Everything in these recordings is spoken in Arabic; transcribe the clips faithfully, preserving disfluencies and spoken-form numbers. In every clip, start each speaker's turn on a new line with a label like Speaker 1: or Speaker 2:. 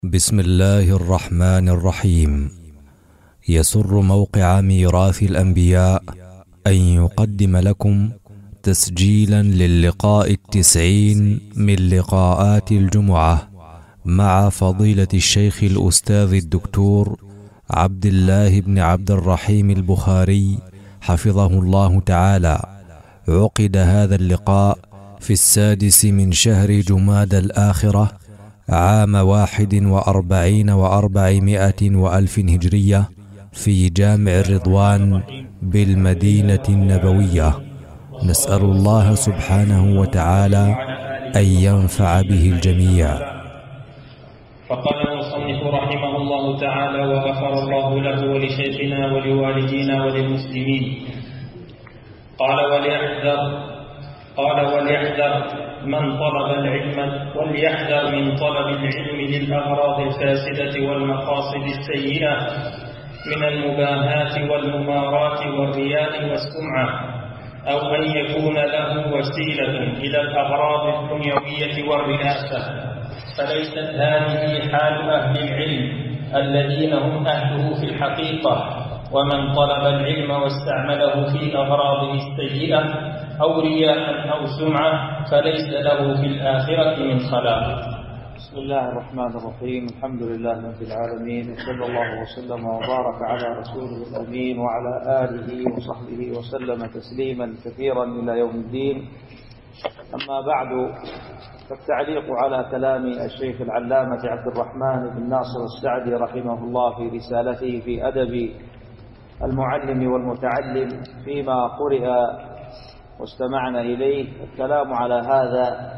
Speaker 1: بسم الله الرحمن الرحيم. يسر موقع ميراث الأنبياء أن يقدم لكم تسجيلا للقاء التسعين من لقاءات الجمعة مع فضيلة الشيخ الأستاذ الدكتور عبد الله بن عبد الرحيم البخاري حفظه الله تعالى. عقد هذا اللقاء في السادس من شهر جمادى الآخرة عام واحد وأربعين وأربعمائة وألف هجرية في جامع الرضوان بالمدينة النبوية. نسأل الله سبحانه وتعالى أن ينفع به الجميع.
Speaker 2: فقال المصنف رحمه الله تعالى: وغفر الله له ولشيخنا ولوالدينا وللمسلمين. قال وليحذر قال وليحذر من طلب العلم وليحذر من طلب العلم للأغراض الفاسدة والمقاصد السيئة من المباهات والممارات والرياء والسمعة، أو أن يكون له وسيلة إلى الأغراض الدنيوية والرئاسة، فليست هذه حال أهل العلم الذين هم أهله في الحقيقة. ومن طلب العلم واستعمله في أغراضه السيئة أو رياء أو سمعة فليس له في الآخرة من خلاق.
Speaker 3: بسم الله الرحمن الرحيم. الحمد لله رب العالمين، وصلى الله وسلم وبارك على رسوله الأمين وعلى آله وصحبه وسلم تسليما كثيرا إلى يوم الدين. أما بعد، فالتعليق على كلام الشيخ العلامة عبد الرحمن بن ناصر السعدي رحمه الله في رسالته في أدب المعلم والمتعلم فيما قرئ واستمعنا إليه. الكلام على هذا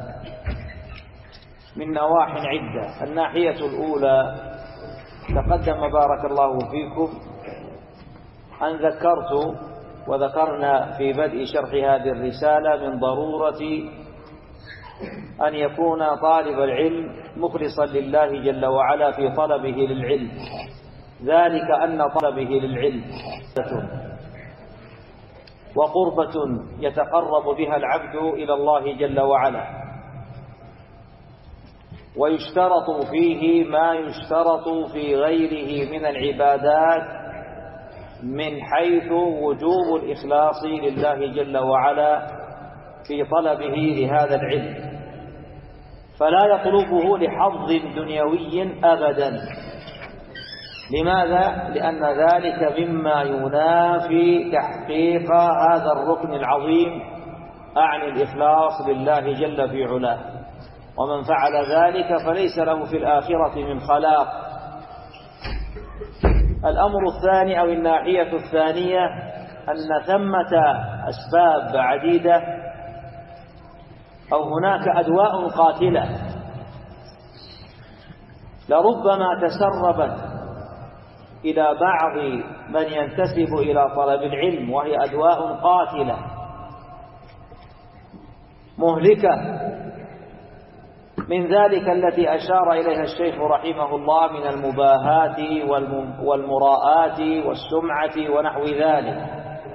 Speaker 3: من نواح عدة. الناحية الأولى، تقدم بارك الله فيكم أن ذكرت وذكرنا في بدء شرح هذه الرسالة من ضرورة أن يكون طالب العلم مخلصا لله جل وعلا في طلبه للعلم، ذلك أن طلبه للعلم وقربة يتقرب بها العبد إلى الله جل وعلا، ويشترط فيه ما يشترط في غيره من العبادات من حيث وجوب الإخلاص لله جل وعلا في طلبه لهذا العلم، فلا يطلبه لحظ دنيوي أبدا. لماذا؟ لأن ذلك مما ينافي تحقيق هذا الركن العظيم، أعني الإخلاص لله جل في علاه. ومن فعل ذلك فليس له في الآخرة من خلاق. الأمر الثاني أو الناحية الثانية أن ثمة أسباب عديدة أو هناك أدواء قاتلة لربما تسربت إلى بعض من ينتسب إلى طلب العلم، وهي أدواء قاتلة مهلكة. من ذلك التي أشار إليها الشيخ رحمه الله من المباهات والمراءات والسمعة ونحو ذلك.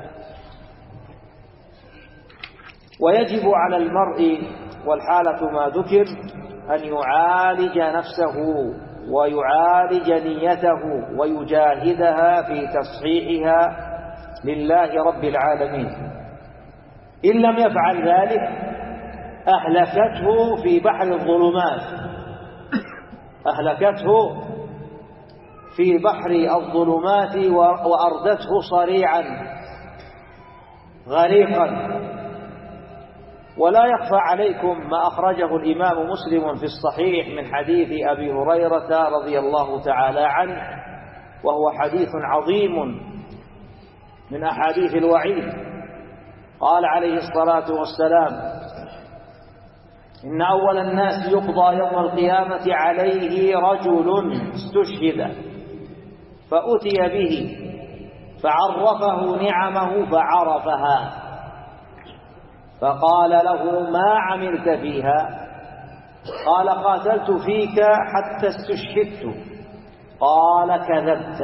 Speaker 3: ويجب على المرء والحالة ما ذكر أن يعالج نفسه ويعالج نيته ويجاهدها في تصحيحها لله رب العالمين. إن لم يفعل ذلك أهلكته في بحر الظلمات، أهلكته في بحر الظلمات وأردته صريعا غريقا. ولا يخفى عليكم ما أخرجه الإمام مسلم في الصحيح من حديث أبي هريرة رضي الله تعالى عنه، وهو حديث عظيم من أحاديث الوعيد. قال عليه الصلاة والسلام: إن أول الناس يقضى يوم القيامة عليه رجل استشهد فأتي به فعرفه نعمه فعرفها، فقال له: ما عملت فيها؟ قال: قاتلت فيك حتى استشهدت. قال: كذبت،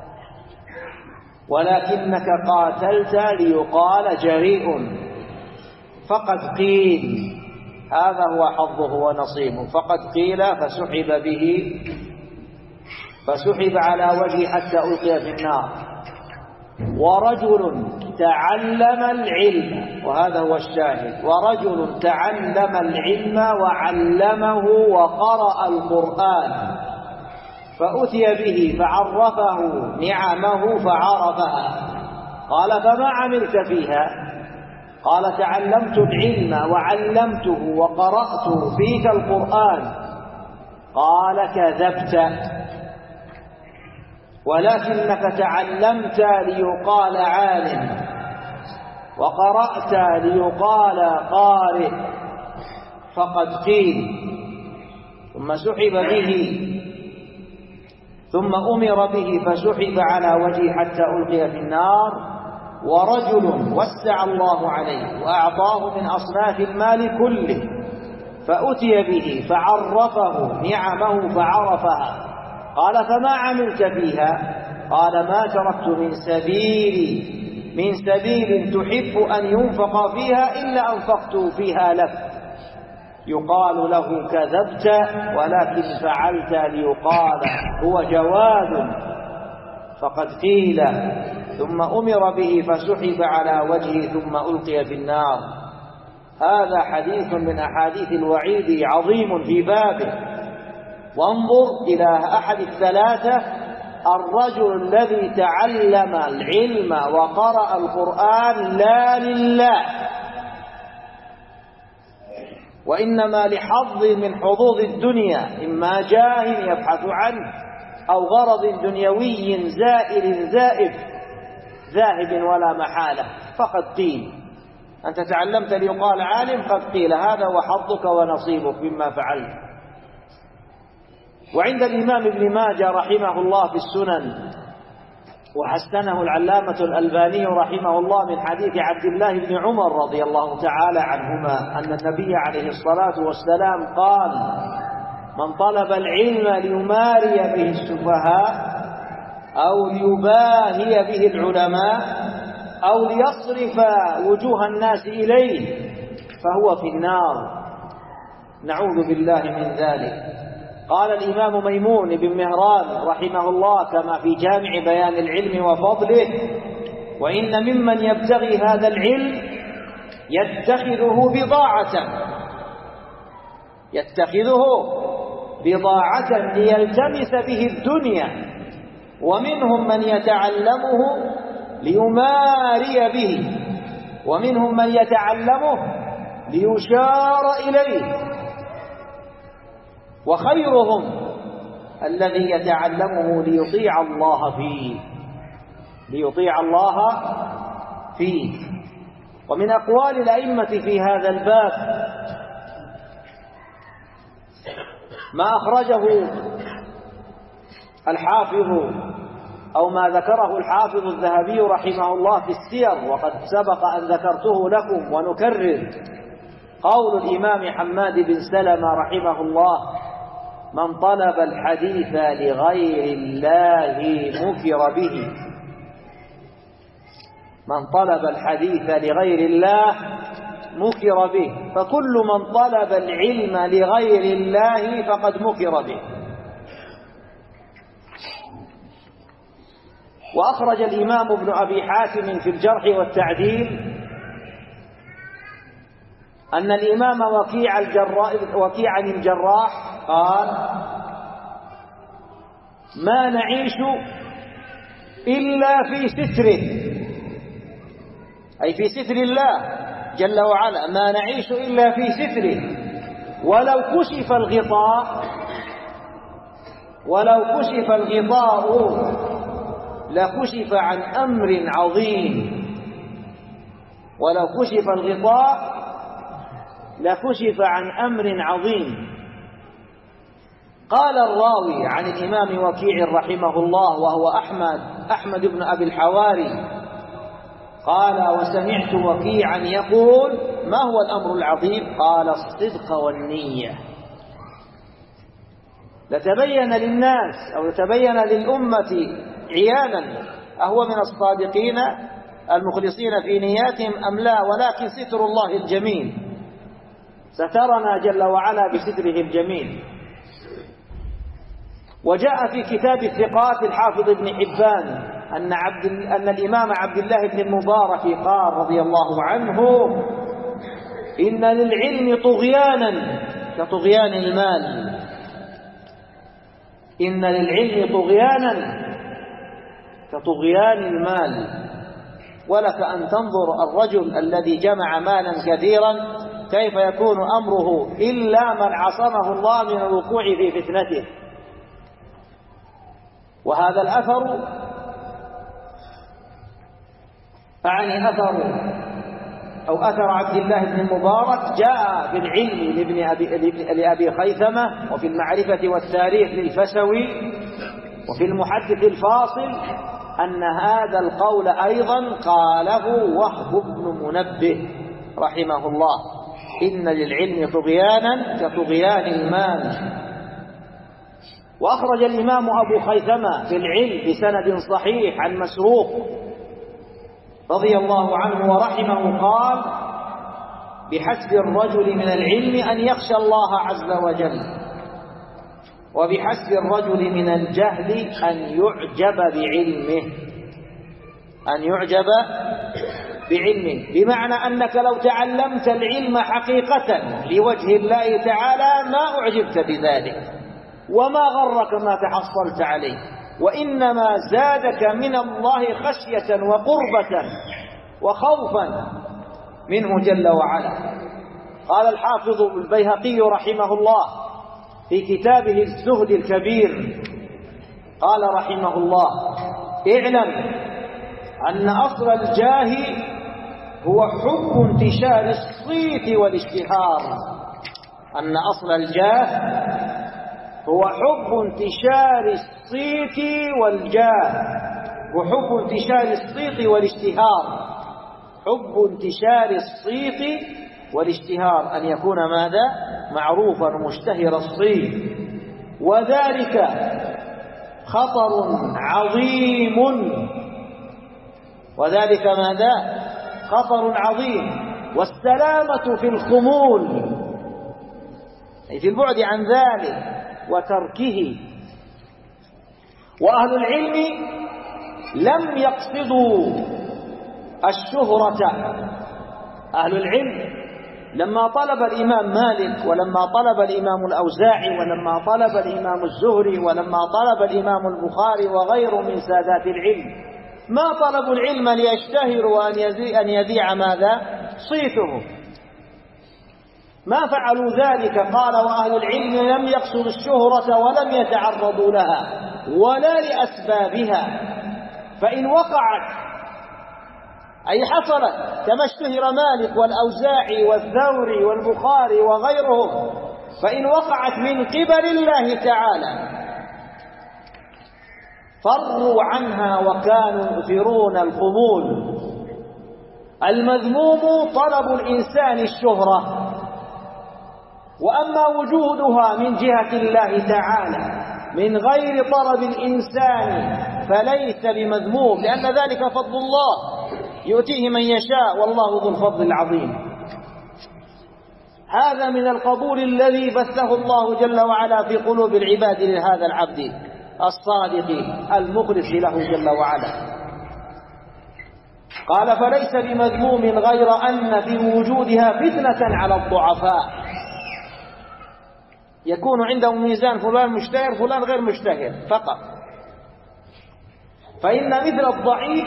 Speaker 3: ولكنك قاتلت ليقال جريء، فقد قيل. هذا هو حظه ونصيبه. فقد قيل فسحب به فسحب على وجهه حتى ألقي في النار. ورجل تعلم العلم، وهذا هو الشاهد، ورجل تعلم العلم وعلمه وقرأ القرآن فأتي به فعرفه نعمه فعرفها. قال فما عملت فيها؟ قال تعلمت العلم وعلمته وقرأت فيك القرآن. قال كذبت، ولكنك تعلمت ليقال عالم وقرأت ليقال قارئ، فقد قيل. ثم سحب به ثم أمر به فسحب على وجهه حتى ألقي في النار. ورجل وسع الله عليه وأعطاه من أصناف المال كله فأتي به فعرفه نعمه فعرفها. قال فما عملت فيها؟ قال ما تركت من سبيل من سبيل تحب أن ينفق فيها إلا أنفقت فيها لك. يقال له كذبت، ولكن فعلت ليقال هو جواد، فقد قيل. ثم أمر به فسحب على وجهه ثم ألقي في النار. هذا حديث من أحاديث الوعيد عظيم في بابه. وانظر إلى أحد الثلاثة: الرجل الذي تعلم العلم وقرأ القرآن لا لله، وإنما لحظ من حظوظ الدنيا، إما جاه يبحث عنه أو غرض دنيوي زائر زائف ذاهب ولا محالة، فقد قيل. أنت تعلمت ليقال عالم، قد قيل هذا وحظك ونصيبك مما فعلت. وعند الإمام ابن ماجه رحمه الله في السنن، وحسنه العلامة الألباني رحمه الله، من حديث عبد الله بن عمر رضي الله تعالى عنهما أن النبي عليه الصلاة والسلام قال: من طلب العلم ليماري به السفهاء أو ليباهي به العلماء أو ليصرف وجوه الناس إليه فهو في النار، نعوذ بالله من ذلك. قال الإمام ميمون بن مهران رحمه الله كما في جامع بيان العلم وفضله: وإن ممن يبتغي هذا العلم يتخذه بضاعة يتخذه بضاعة ليلتمس به الدنيا، ومنهم من يتعلمه ليماري به، ومنهم من يتعلمه ليشار إليه، وخيرهم الذي يتعلمه ليطيع الله فيه ليطيع الله فيه. ومن أقوال الأئمة في هذا الباب ما أخرجه الحافظ أو ما ذكره الحافظ الذهبي رحمه الله في السير، وقد سبق أن ذكرته لكم ونكرر. قول الإمام حماد بن سلمة رحمه الله: من طلب الحديث لغير الله مكر به. من طلب الحديث لغير الله مكر به، فكل من طلب العلم لغير الله فقد مكر به. وأخرج الإمام ابن أبي حاتم في الجرح والتعديل أن الإمام وكيع الجراح, وكيع الجراح قال: ما نعيش إلا في ستره، أي في ستر الله جل وعلا، ما نعيش إلا في ستره، ولو كشف الغطاء ولو كشف الغطاء لكشف عن أمر عظيم ولو كشف الغطاء لكشف عن أمر عظيم. قال الراوي عن الإمام وكيع رحمه الله وهو أحمد أحمد بن أبي الحواري قال: وسمعت وكيعا يقول: ما هو الأمر العظيم؟ قال: الصدق والنية. لتبين للناس أو لتبين للأمة عيانا أهو من الصادقين المخلصين في نياتهم أم لا، ولكن ستر الله الجميل، سترنا جل وعلا بستره الجميل. وجاء في كتاب الثقات الحافظ ابن حبان أن, عبد أن الإمام عبد الله بن المبارك قال رضي الله عنه: إن للعلم طغيانا كطغيان المال. إن للعلم طغيانا كطغيان المال. ولك أن تنظر الرجل الذي جمع مالا كثيرا كيف يكون أمره إلا من عصمه الله من الوقوع في فتنته. وهذا الأثر أعني أثر أو أثر عبد الله بن المبارك جاء بالعلم لابن أبي لأبي خيثمة، وفي المعرفة والتاريخ للفسوي، وفي المحدث الفاصل أن هذا القول أيضا قاله وهب بن منبه رحمه الله: إن للعلم طغيانا كطغيان المال. وأخرج الإمام أبو خيثمة في العلم بسند صحيح عن مسروق رضي الله عنه ورحمه قال: بحسب الرجل من العلم أن يخشى الله عز وجل، وبحسب الرجل من الجهل أن يعجب بعلمه. أن يعجب بعلمه بمعنى أنك لو تعلمت العلم حقيقة لوجه الله تعالى ما أعجبت بذلك وما غرك ما تحصلت عليه، وإنما زادك من الله خشية وقربة وخوفا منه جل وعلا. قال الحافظ البيهقي رحمه الله في كتابه الزهد الكبير، قال رحمه الله: اعلم أن أصل الجاه هو حب انتشار الصيت والاشتهار. أن أصل الجاه هو حب انتشار الصيت والجاه، وحب انتشار الصيت والاشتهار. حب انتشار الصيت والاشتهار أن يكون ماذا؟ معروفا مشتهر الصيت، وذلك خطر عظيم. وذلك ماذا؟ خطر عظيم. والسلامة في الخمول، أي في البعد عن ذلك وتركه. وأهل العلم لم يقصدوا الشهرة. أهل العلم لما طلب الإمام مالك، ولما طلب الإمام الأوزاعي، ولما طلب الإمام الزهري، ولما طلب الإمام البخاري وغيره من سادات العلم، ما طلبوا العلم ليشتهروا وأن يذيع ماذا؟ صيته. ما فعلوا ذلك. قال: وأهل العلم لم يقصدوا الشهرة ولم يتعرضوا لها ولا لأسبابها، فإن وقعت أي حصلت كما اشتهر مالك والأوزاعي والثوري والبخاري وغيرهم، فإن وقعت من قبل الله تعالى فروا عنها وكانوا يؤثرون الخمول. المذموم طلب الإنسان الشهرة، وأما وجودها من جهة الله تعالى من غير طلب الإنسان فليس بمذموم، لأن ذلك فضل الله يؤتيه من يشاء والله ذو الفضل العظيم. هذا من القبول الذي بثه الله جل وعلا في قلوب العباد لهذا العبد الصادق المخلص له جل وعلا. قال: فليس بمذموم غير أن في وجودها فتنة على الضعفاء. يكون عندهم ميزان فلان مشتهر فلان غير مشتهر فقط. فإن مثل الضعيف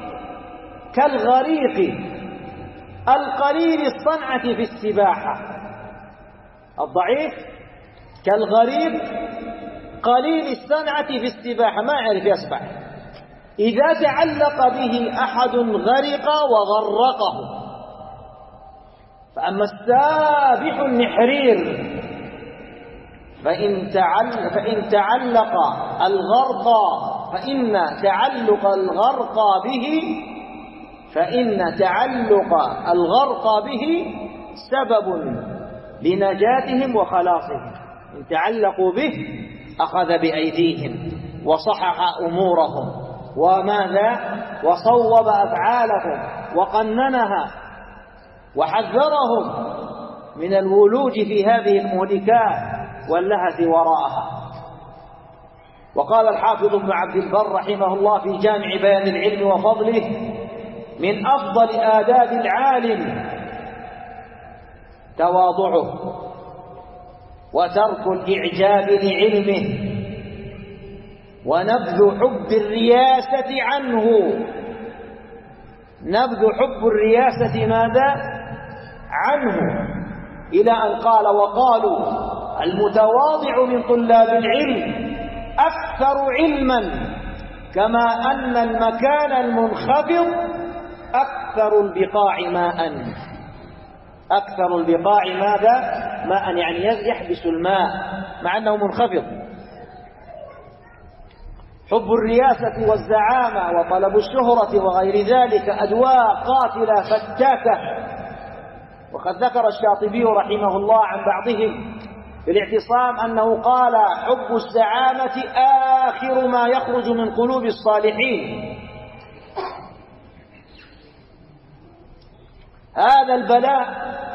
Speaker 3: كالغريق القليل الصنعة في السباحة. الضعيف كالغريق قليل الصنعة في السباحة، ما يعرف يسبح. إذا تعلق به أحد غرق وغرقه. فأما السابح النحرير فإن تعلق, فإن تعلق الغرق فإن تعلق الغرق به فإن تعلق الغرق به سبب لنجاتهم وخلاصهم. إن تعلقوا به أخذ بأيديهم وصحح أمورهم وماذا وصوب أفعالهم وقننها وحذرهم من الولوج في هذه المهلكات واللهث وراءها. وقال الحافظ ابن عبد البر رحمه الله في جامع بيان العلم وفضله: من أفضل آداب العالم تواضعه وترك الإعجاب لعلمه ونبذ حب الرياسة عنه. نبذ حب الرياسة ماذا؟ عنه، إلى أن قال: وقالوا المتواضع من طلاب العلم أكثر علما، كما أن المكان المنخفض أكثر البقاع ماء. أكثر البقاع ماذا؟ ماء، يعني يحبس الماء مع أنه منخفض. حب الرياسة والزعامة وطلب الشهرة وغير ذلك أدواء قاتلة فتاكة. وقد ذكر الشاطبي رحمه الله عن بعضهم في الاعتصام أنه قال: حب الزعامة آخر ما يخرج من قلوب الصالحين. هذا البلاء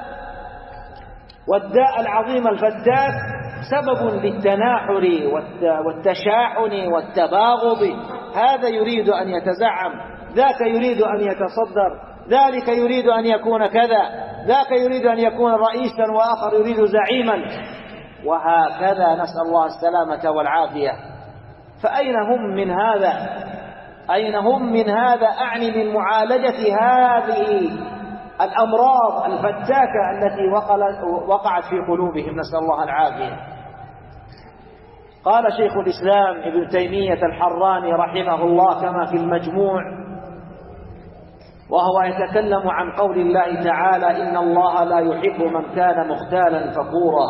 Speaker 3: والداء العظيم الفتاك سبب للتناحر والتشاحن والتباغض. هذا يريد أن يتزعم، ذاك يريد أن يتصدر، ذلك يريد أن يكون كذا، ذاك يريد أن يكون رئيسا وآخر يريد زعيما، وهكذا. نسأل الله السلامة والعافية. فأين هم من هذا؟ أين هم من هذا؟ أعني من معالجة هذه الأمراض الفتاكة التي وقعت في قلوبهم، نسأل الله العافية. قال شيخ الإسلام ابن تيمية الحراني رحمه الله كما في المجموع، وهو يتكلم عن قول الله تعالى: إن الله لا يحب من كان مختالا فخورا.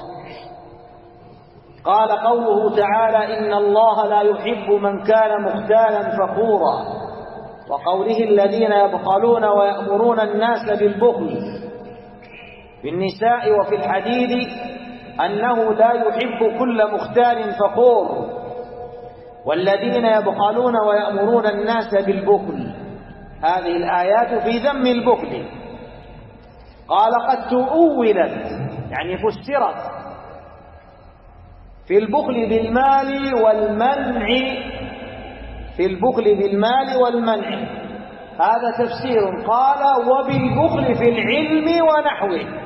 Speaker 3: قال قوله تعالى: إن الله لا يحب من كان مختالا فخورا. وقوله: الذين يبخلون ويأمرون الناس بالبخل. في النساء وفي الحديد أنه لا يحب كل مختال فخور، والذين يبخلون ويأمرون الناس بالبخل. هذه الآيات في ذم البخل. قال: قد تؤولت، يعني فسرت، في البخل بالمال والمنع، في البخل بالمال والمنع، هذا تفسير. قال: وبالبخل في العلم ونحوه.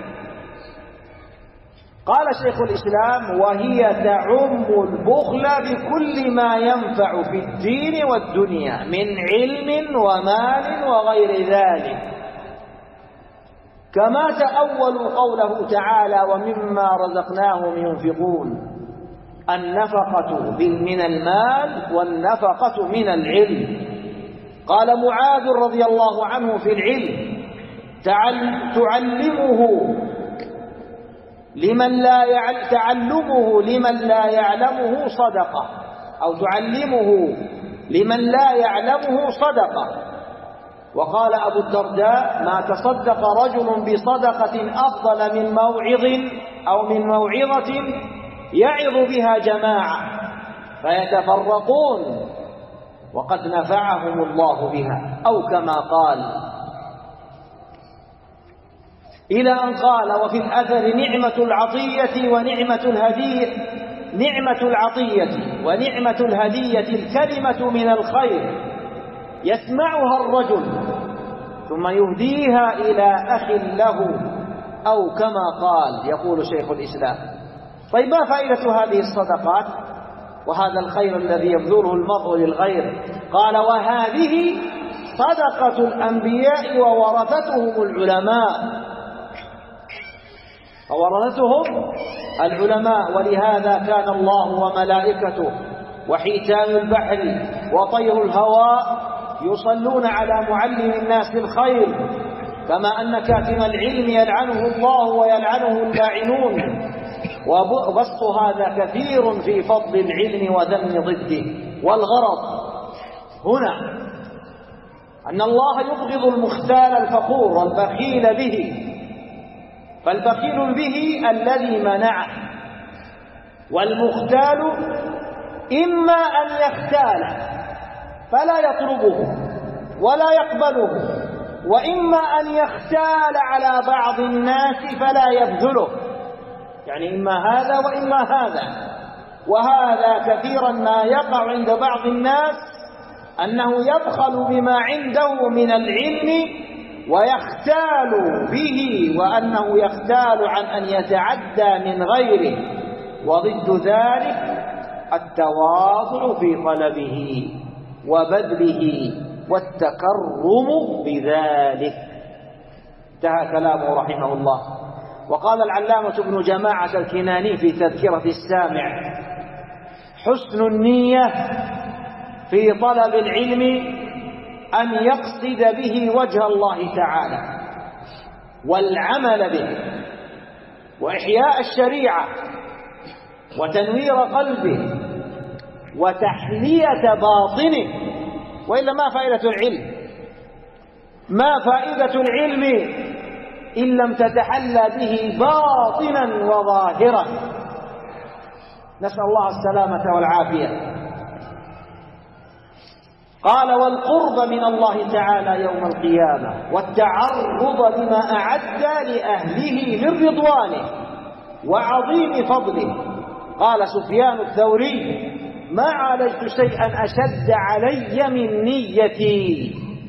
Speaker 3: قال شيخ الإسلام: وهي تعم البخل بكل ما ينفع في الدين والدنيا من علم ومال وغير ذلك، كما تأولوا قوله تعالى: ومما رزقناهم ينفقون. النفقة من المال والنفقة من العلم. قال معاذ رضي الله عنه في العلم: تعلمه لمن لا يعلم تعلمه لمن لا يعلمه صدقة، أو تعلمه لمن لا يعلمه صدقة. وقال أبو الدرداء: ما تصدق رجل بصدقة أفضل من موعظ أو من موعظة يعظ بها جماعة فيتفرقون وقد نفعهم الله بها، أو كما قال. إلى أن قال: وفي الأثر: نعمة العطية ونعمة الهدية، نعمة العطية ونعمة الهدية الكلمة من الخير يسمعها الرجل ثم يهديها إلى أخ له، أو كما قال. يقول شيخ الإسلام: طيب ما فائدة هذه الصدقات وهذا الخير الذي يبذله المرء للغير؟ قال: وهذه صدقة الأنبياء وورثتهم العلماء، وورثتهم العلماء. ولهذا كان الله وملائكته وحيتان البحر وطير الهواء يصلون على معلم الناس الخير، كما أن كاتم العلم يلعنه الله ويلعنه اللاعنون. وبسط هذا كثير في فضل العلم وذم ضده. والغرض هنا أن الله يبغض المختال الفخور البخيل به، فالبخيل به الذي منعه، والمختال إما أن يختال فلا يطلبه ولا يقبله، وإما أن يختال على بعض الناس فلا يبذله، يعني إما هذا وإما هذا. وهذا كثيرا ما يقع عند بعض الناس، أنه يبخل بما عنده من العلم ويختال به، وأنه يختال عن أن يتعدى من غيره، وضد ذلك التواضع في طلبه وبذله والتكرم بذلك. انتهى كلامه رحمه الله. وقال العلامة ابن جماعة الكناني في تذكرة السامع: حسن النية في طلب العلم أن يقصد به وجه الله تعالى والعمل به وإحياء الشريعة وتنوير قلبه وتحلية باطنه، وإلا ما فائدة العلم؟ ما فائدة العلم إن لم تتحلى به باطنا وظاهرا. نسأل الله السلامة والعافية. قال: والقرب من الله تعالى يوم القيامة والتعرض لما أعد لأهله من رضوانه وعظيم فضله. قال سفيان الثوري: ما عالجت شيئا أشد علي من نيتي.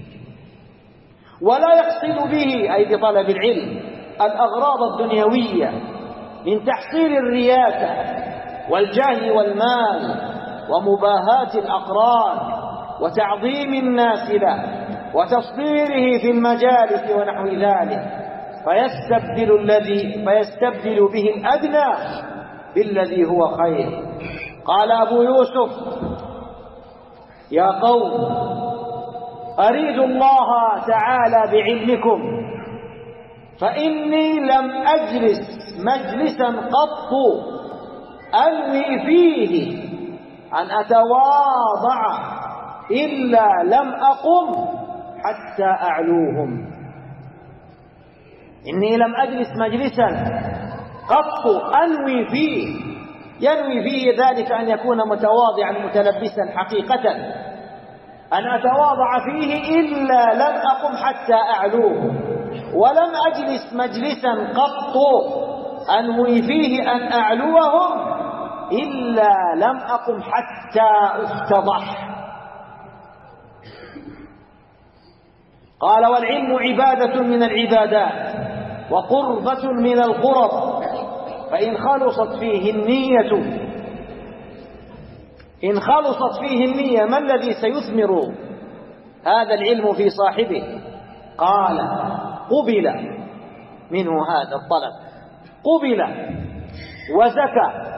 Speaker 3: ولا يقصد به، أي بطلب العلم، الأغراض الدنيوية من تحصيل الرياسة والجاه والمال ومباهاة الأقران وتعظيم الناس له وتصديره في المجالس ونحو ذلك، فيستبدل الذي فيستبدل به الأدنى بالذي هو خير. قال أبو يوسف: يا قوم، أريد الله تعالى بعلمكم، فإني لم أجلس مجلسا قط أنوي فيه أن أتواضع إلا لم أقم حتى أعلوهم. إني لم أجلس مجلسا قط أنوي فيه، ينوي فيه ذلك أن يكون متواضعا متلبسا حقيقة، أن أتواضع فيه إلا لم أقم حتى أعلوهم. ولم أجلس مجلسا قط أنوي فيه أن أعلوهم إلا لم أقم حتى أفتضح. قال: والعلم عبادة من العبادات وقربة من القرب، فإن خلصت فيه النية إن خلصت فيه النية ما الذي سيثمر هذا العلم في صاحبه؟ قال: قبل منه هذا الطلب، قبل وزكى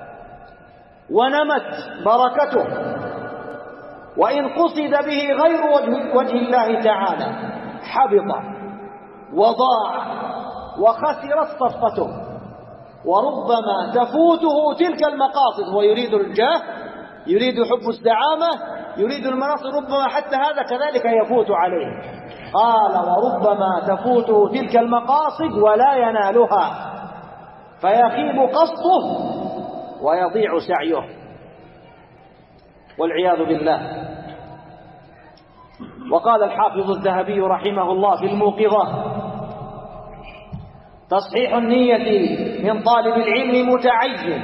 Speaker 3: ونمت بركته. وإن قصد به غير وجه, وجه الله تعالى حبط وضاع وخسرت صفقته. وربما تفوته تلك المقاصد، هو يريد الجاه، يريد حب الزعامة، يريد المناصب، ربما حتى هذا كذلك يفوت عليه. قال: وربما تفوته تلك المقاصد ولا ينالها، فيخيب قصده ويضيع سعيه والعياذ بالله. وقال الحافظ الذهبي رحمه الله في الموقظة: تصحيح النية من طالب العلم متعين،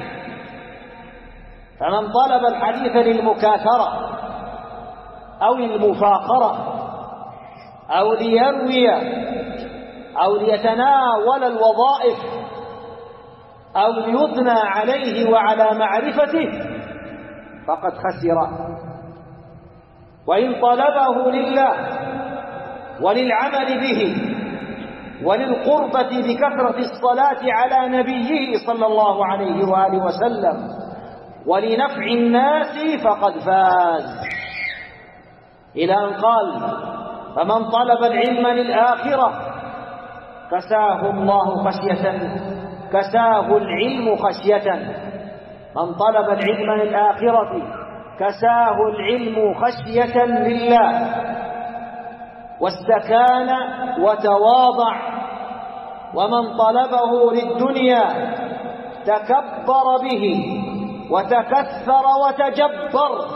Speaker 3: فمن طلب الحديث للمكاثرة أو المفاخرة أو ليروي أو ليتناول الوظائف أو ليثنى عليه وعلى معرفته فقد خسر. وإن طلبه لله وللعمل به وللقربة بكثرة الصلاة على نبيه صلى الله عليه وآله وسلم ولنفع الناس فقد فاز. إلى أن قال: فمن طلب العلم للآخرة كساه الله خشية كساه العلم خشية. من طلب العلم للآخرة كساه العلم خشية لله، واستكان وتواضع. ومن طلبه للدنيا تكبر به وتكثر وتجبر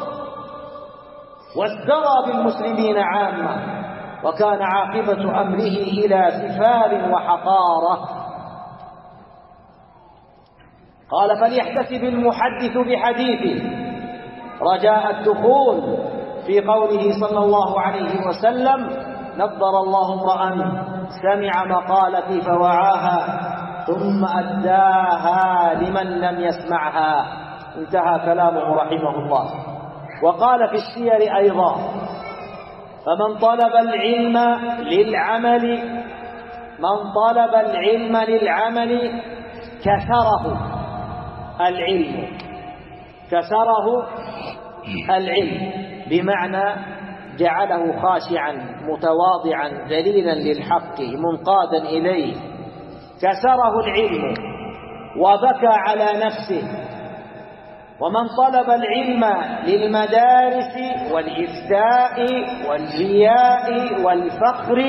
Speaker 3: وازدرى بالمسلمين عامة، وكان عاقبة أمره إلى سفال وحقارة. قال فليحتسب المحدث بحديثه رجاء الدخول في قوله صلى الله عليه وسلم نضر الله امرأ سمع مقالتي فوعاها ثم أداها لمن لم يسمعها. انتهى كلامه رحمه الله. وقال في السير أيضا فمن طلب العلم للعمل من طلب العلم للعمل كسره العلم كسره العلم بمعنى جعله خاشعا متواضعا ذليلا للحق منقادا إليه. كسره العلم وبكى على نفسه. ومن طلب العلم للمدارس والإفتاء والرياء والفخر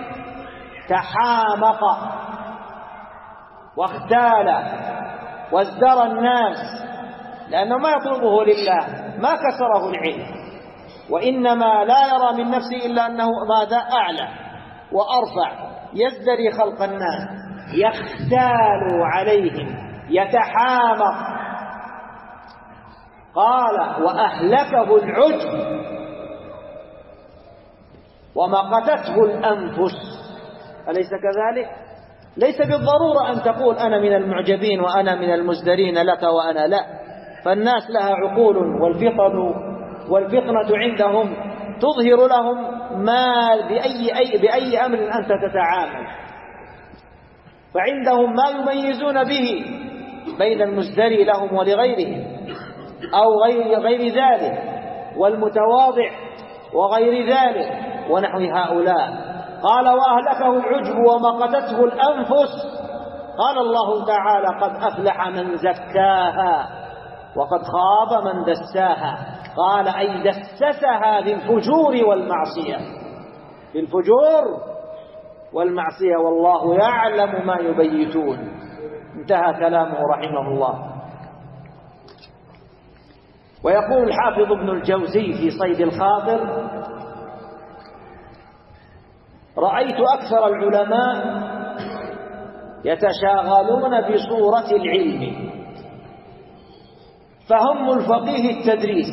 Speaker 3: تحامق واختال وازدرى الناس، لأنه ما يطلبه لله، ما كسره العلم، وإنما لا يرى من نفسه إلا أنه ماذا أعلى وأرفع، يزدري خلق الناس، يختال عليهم، يتحامق. قال وأهلكه العجب ومقتته الأنفس. أليس كذلك؟ ليس بالضرورة أن تقول أنا من المعجبين وأنا من المزدرين لك وأنا لا، فالناس لها عقول، والفطن والفطنة عندهم تظهر لهم ما بأي, أي بأي أمر أنت تتعامل، فعندهم ما يميزون به بين المزدري لهم ولغيرهم أو غير, غير ذلك، والمتواضع وغير ذلك ونحو هؤلاء. قال وأهلكه العجب ومقتته الأنفس. قال الله تعالى قد أفلح من زكاها وقد خاب من دساها. قال أي دسسها بالفجور والمعصية، بالفجور والمعصية، والله يعلم ما يبيتون. انتهى كلامه رحمه الله. ويقول الحافظ ابن الجوزي في صيد الخاطر رأيت أكثر العلماء يتشاغلون بصورة العلم، فهم الفقيه التدريس،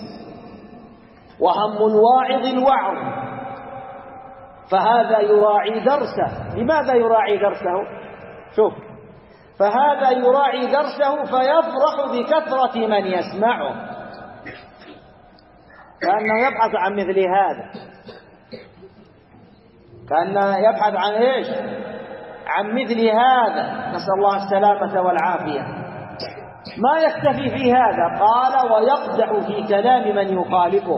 Speaker 3: وهم الواعظ الوعظ، فهذا يراعي درسه. لماذا يراعي درسه؟ شوف، فهذا يراعي درسه فيفرح بكثرة من يسمعه، كأنه يبحث عن مثل هذا، كأنه يبحث عن إيش؟ عن مثل هذا، نسأل الله السلامة والعافية. ما يكتفي في هذا، قال ويقدح في كلام من يخالفه،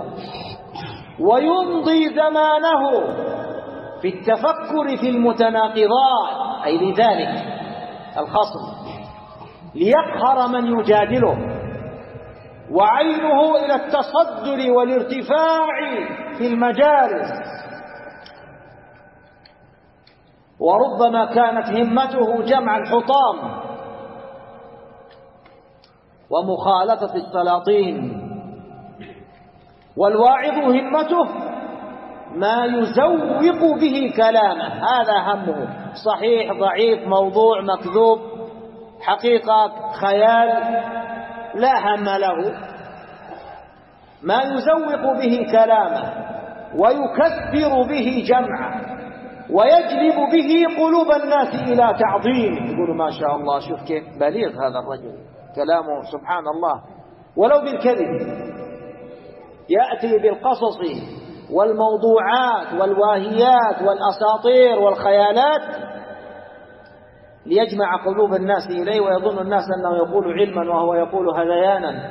Speaker 3: ويمضي زمانه في التفكر في المتناقضات، أي لذلك الخصم، ليقهر من يجادله، وعينه إلى التصدر والارتفاع في المجالس. وربما كانت همته جمع الحطام ومخالطة السلاطين، والواعظ همته ما يزوق به كلامه، هذا همه، صحيح ضعيف موضوع مكذوب حقيقة خيال، لا هم له، ما يزوق به كلامه ويكثر به جمعه ويجلب به قلوب الناس إلى تعظيمه. يقولوا ما شاء الله، شوف كيف بليغ هذا الرجل، كلامه سبحان الله، ولو بالكذب، يأتي بالقصص والموضوعات والواهيات والأساطير والخيالات ليجمع قلوب الناس إليه، ويظن الناس أنه يقول علما وهو يقول هذيانا.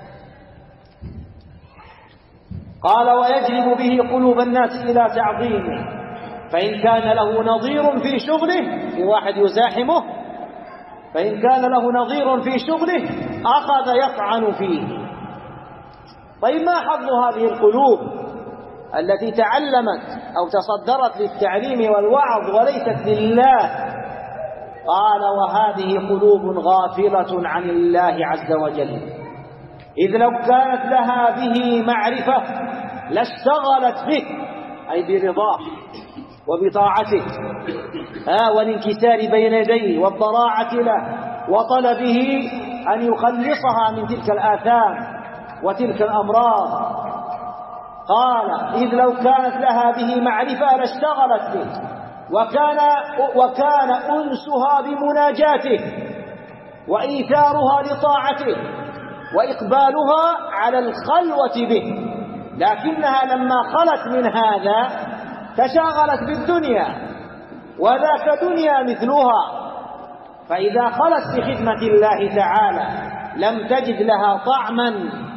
Speaker 3: قال ويجلب به قلوب الناس إلى تعظيمه، فإن كان له نظير في شغله، في واحد يزاحمه، فإن كان له نظير في شغله أخذ يطعن فيه. طيب ما حظ هذه القلوب التي تعلمت أو تصدرت للتعليم والوعظ وليست لله؟ قال وهذه قلوب غافلة عن الله عز وجل، إذ لو كانت لها به معرفة لاشتغلت به، أي برضاه وبطاعته، آه والانكسار بين يديه والضراعة له وطلبه أن يخلصها من تلك الآثام وتلك الأمراض. قال إذ لو كانت لها به معرفة لاشتغلت به، وكان, وكان أنسها بمناجاته وإيثارها لطاعته وإقبالها على الخلوة به، لكنها لما خلت من هذا تشاغلت بالدنيا، وذاك دنيا مثلها. فإذا خلت بخدمة الله تعالى لم تجد لها طعما،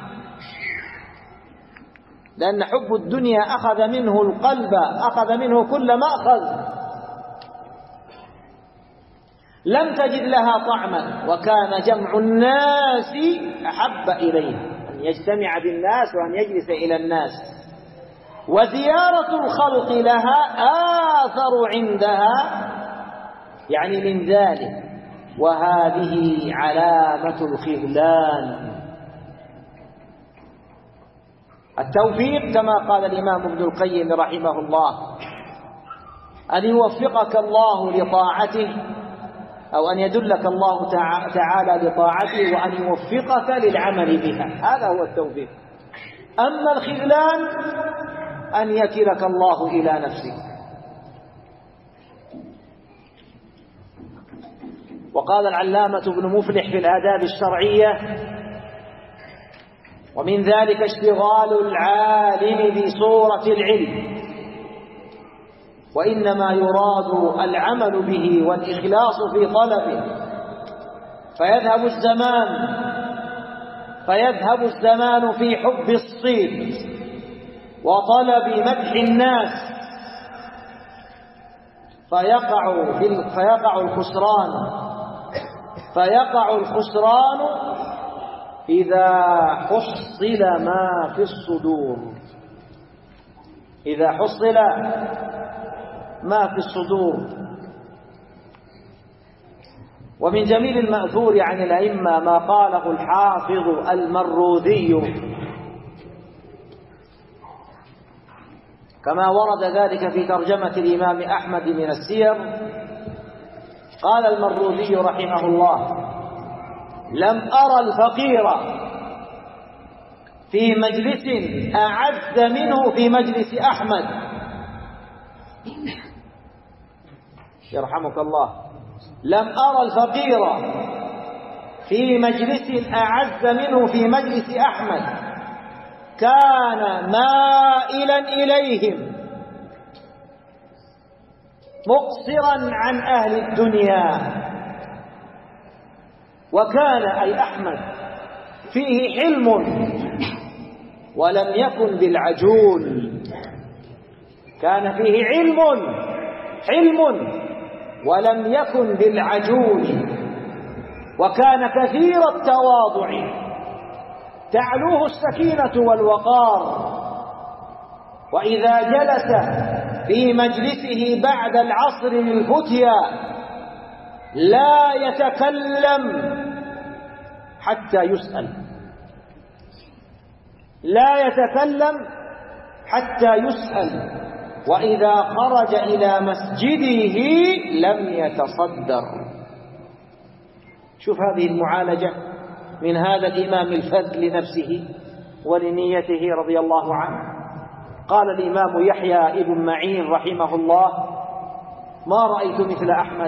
Speaker 3: لأن حب الدنيا أخذ منه القلب، أخذ منه كل مأخذ، لم تجد لها طعما. وكان جمع الناس أحب إليه، أن يجتمع بالناس وأن يجلس إلى الناس، وزيارة الخلق لها آثر عندها، يعني من ذلك. وهذه علامة الخذلان. التوفيق كما قال الإمام ابن القيم رحمه الله أن يوفقك الله لطاعته، أو أن يدلك الله تعالى لطاعته وأن يوفقك للعمل بها، هذا هو التوفيق. أما الخذلان أن يكلك الله إلى نفسك. وقال العلامة ابن مفلح في الآداب الشرعية: ومن ذلك اشتغال العالم بصورة العلم، وإنما يراد العمل به والإخلاص في طلبه، فيذهب الزمان فيذهب الزمان في حب الصيت وطلب مدح الناس، فيقع في فيقع الخسران فيقع الخسران إذا حصل ما في الصدور إذا حصل ما في الصدور. ومن جميل المأثور عن الأئمة ما قاله الحافظ المروذي كما ورد ذلك في ترجمة الإمام أحمد من السير. قال المروذي رحمه الله: لم أرى الفقير في مجلس أعز منه في مجلس أحمد. يرحمك الله. لم أرى الفقير في مجلس أعز منه في مجلس أحمد، كان مائلا إليهم مقصرا عن أهل الدنيا. وكان أي أحمد فيه حلم ولم يكن بالعجول، كان فيه علم حلم ولم يكن بالعجول. وكان كثير التواضع تعلوه السكينة والوقار، وإذا جلس في مجلسه بعد العصر للفتيا لا يتكلم حتى يسأل لا يتكلم حتى يسأل وإذا خرج إلى مسجده لم يتصدر. شوف هذه المعالجة من هذا الإمام الفذ لنفسه ولنيته رضي الله عنه. قال الإمام يحيى ابن معين رحمه الله: ما رأيت مثل أحمد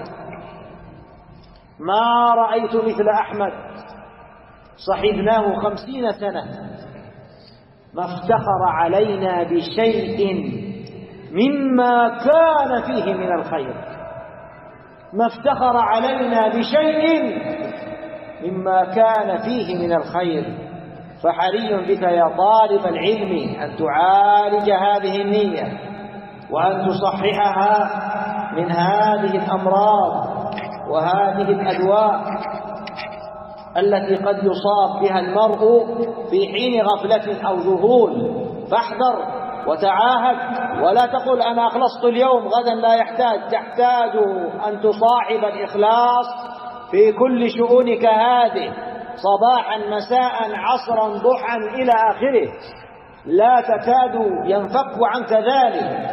Speaker 3: ما رأيت مثل أحمد صحبناه خمسين سنة ما افتخر علينا بشيء مما كان فيه من الخير ما افتخر علينا بشيء مما كان فيه من الخير. فحري بك يا طالب العلم أن تعالج هذه النية وأن تصححها من هذه الأمراض وهذه الأدواء التي قد يصاب بها المرء في حين غفلة أو ذهول. فاحذر وتعاهد، ولا تقل أنا أخلصت اليوم غدا لا يحتاج. تحتاج أن تصاحب الإخلاص في كل شؤونك هذه، صباحا مساء عصرا ضحى إلى آخره، لا تكاد ينفك عنك ذلك.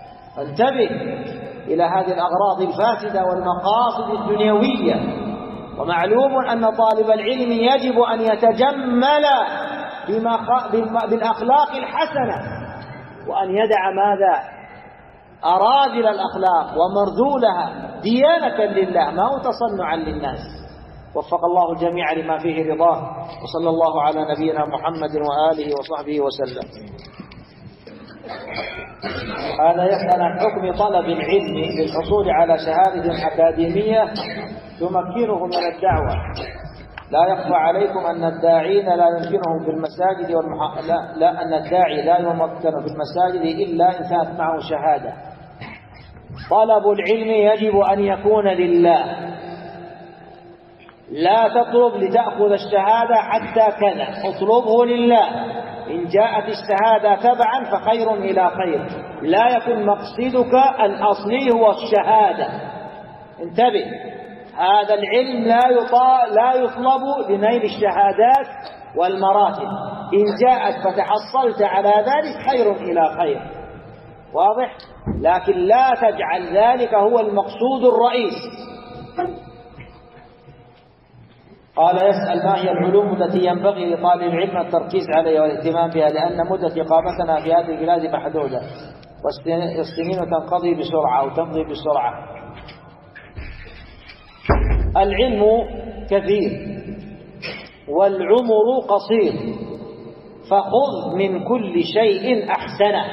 Speaker 3: انتبه إلى هذه الأغراض الفاسدة والمقاصد الدنيوية ومعلوم أن طالب العلم يجب أن يتجمل بالأخلاق الحسنة، وأن يدع ماذا؟ أراذل الأخلاق ومرذولها ديانة لله، ما هو تصنعا للناس. وفق الله الجميع لما فيه رضاه، وصلى الله على نبينا محمد وآله وصحبه وسلم. هذا يسأل عن حكم طلب العلم للحصول على شهادة أكاديمية تمكنه من الدعوة. لا يخفى عليكم أن الداعين لا يمكنهم في المساجد والمح... لا, لا أن الداعي لا يمكن في المساجد إلا إن كانت معه شهادة. طلب العلم يجب أن يكون لله، لا تطلب لتأخذ الشهادة حتى كذا، اطلبه لله. إن جاءت الشهادة تبعا فخير إلى خير، لا يكن مقصدك الأصلي هو الشهادة. انتبه، هذا العلم لا يطلب, لا يطلب لنيل الشهادات والمراتب. إن جاءت فتحصلت على ذلك خير إلى خير، واضح؟ لكن لا تجعل ذلك هو المقصود الرئيس. قال يسأل ما هي العلوم التي ينبغي لطالب العلم التركيز عليها والاهتمام بها، لأن مدة إقامتنا في هذه البلاد محدودة والسنين تنقضي بسرعة أو تمضي بسرعة. العلم كثير والعمر قصير، فخذ من كل شيء أحسنه.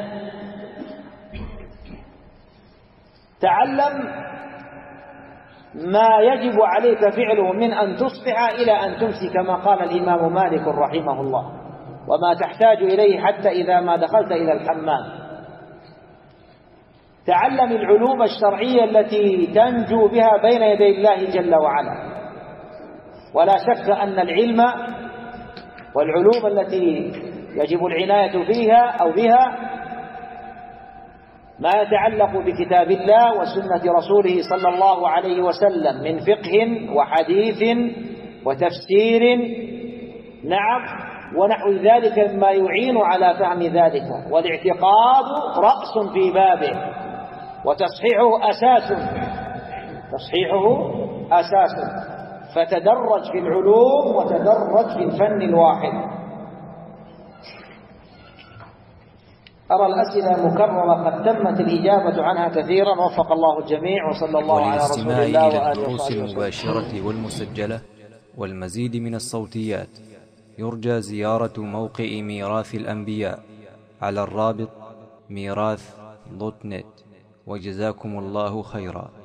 Speaker 3: تعلم ما يجب عليك فعله من أن تصبح إلى أن تمسي، كما قال الإمام مالك رحمه الله، وما تحتاج إليه حتى إذا ما دخلت إلى الحمام. تعلم العلوم الشرعية التي تنجو بها بين يدي الله جل وعلا. ولا شك أن العلم والعلوم التي يجب العناية فيها أو بها ما يتعلق بكتاب الله وسنة رسوله صلى الله عليه وسلم من فقه وحديث وتفسير، نعم، ونحو ذلك مما يعين على فهم ذلك. والاعتقاد رأس في بابه، وتصحيحه أساس تصحيحه أساس فتدرج في العلوم وتدرج في الفن الواحد. أرى الأسئلة مكررة قد تمت الإجابة عنها كثيرا، وفق الله الجميع، وصلى الله على رسول الله وآله وصحبه وسلم.
Speaker 1: الدروس المباشرة والمسجلة والمزيد من الصوتيات يرجى زيارة موقع ميراث الأنبياء على الرابط ميراث دوت نت. وجزاكم الله خيرا.